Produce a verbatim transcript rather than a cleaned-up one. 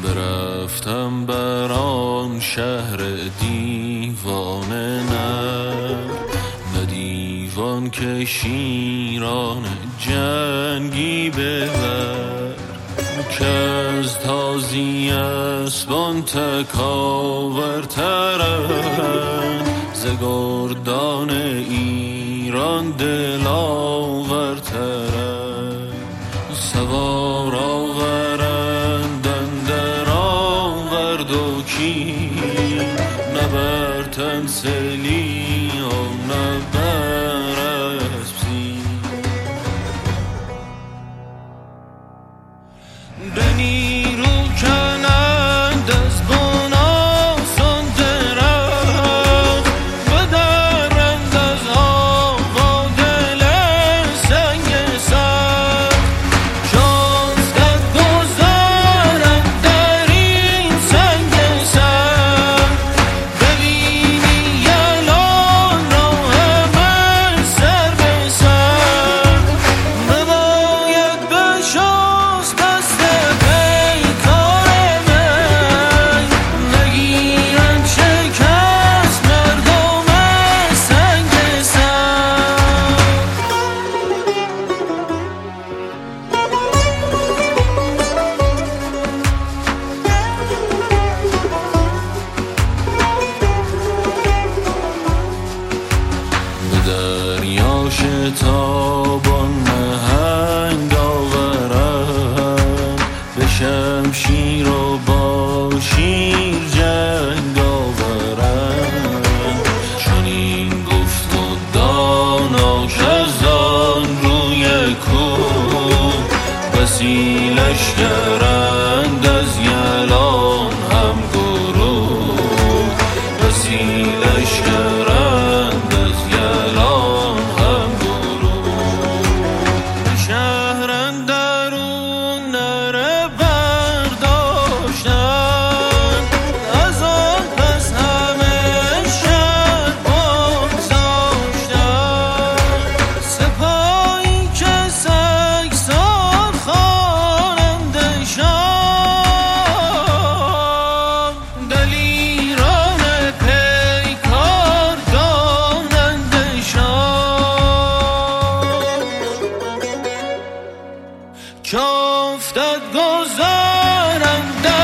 برفتم بران شهر دیوانه نه نه دیوان که شیران جنگی ببر که از تازی اسبان تکاورترند ز گردان ایران دلاورترند سوار آورند اندر آورد و کی نه بر تنسلی و نه بر اسبی به نیرو کنند از بن آسان درخت و درند از آوا دل سنگ سخت شانزده گذارند در این سنگ سخت ببینی یلان راه من سر به سر نباید بشست دست دریا شتابان نهنگ آورند به شمشیر و با شیر جنگ آورند چنین گفت و داناش از آن روی کوه بسی لشکرند از یلان هم گروه بسی لشکرند از یلان هم گروه شهر اندرون نره برداشتند از آن پس همه شهر بگذاشتند سپاهی که سگسار خوانندشان دلیران پیکار دانندشان که افتد گذارند